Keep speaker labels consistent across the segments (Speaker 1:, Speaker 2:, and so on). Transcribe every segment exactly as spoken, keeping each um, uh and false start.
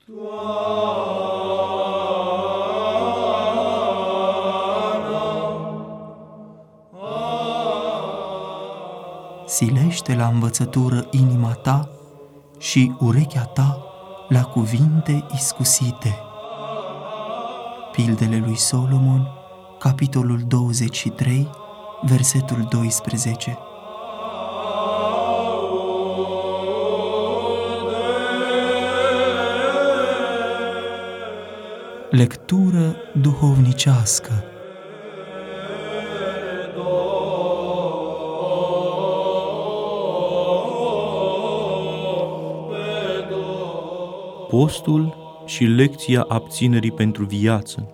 Speaker 1: Silește la învățătură inima ta și urechea ta la cuvinte iscusite. Pildele lui Solomon, capitolul douăzeci și trei, versetul doisprezece. Lectură duhovnicească.
Speaker 2: Postul și lecția abținerii pentru viață.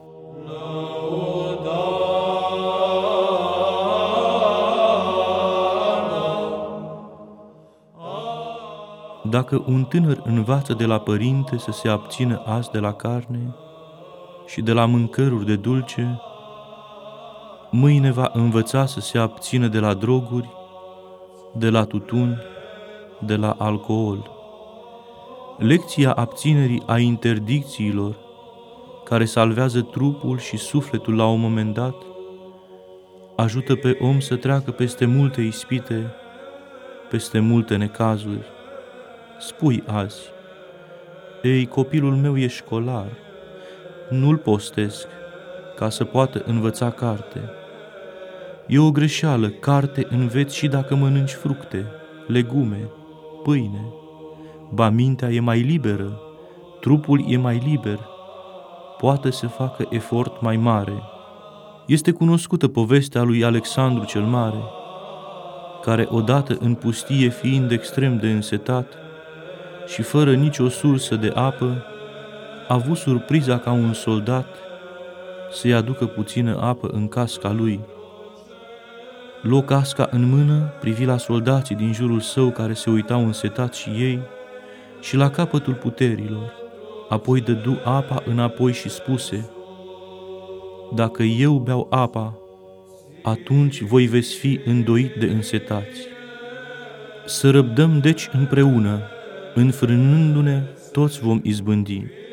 Speaker 2: Dacă un tânăr învață de la părinte să se abțină azi de la carne și de la mâncăruri de dulce, mâine va învăța să se abțină de la droguri, de la tutun, de la alcool. Lecția abținerii a interdicțiilor, care salvează trupul și sufletul la un moment dat, ajută pe om să treacă peste multe ispite, peste multe necazuri. Spui azi: ei, copilul meu e școlar, nu-l postesc ca să poată învăța carte. E o greșeală, carte înveți și dacă mănânci fructe, legume, pâine. Ba mintea e mai liberă, trupul e mai liber, poate să facă efort mai mare. Este cunoscută povestea lui Alexandru cel Mare, care odată în pustie, fiind extrem de însetat și fără nicio sursă de apă, a avut surpriza ca un soldat să-i aducă puțină apă în casca lui. Luă casca în mână, privi la soldații din jurul său care se uitau însetați și ei și la capătul puterilor, apoi dădu apa înapoi și spuse: dacă eu beau apa, atunci voi veți fi îndoit de însetați. Să răbdăm deci împreună, înfrânându-ne, toți vom izbândi.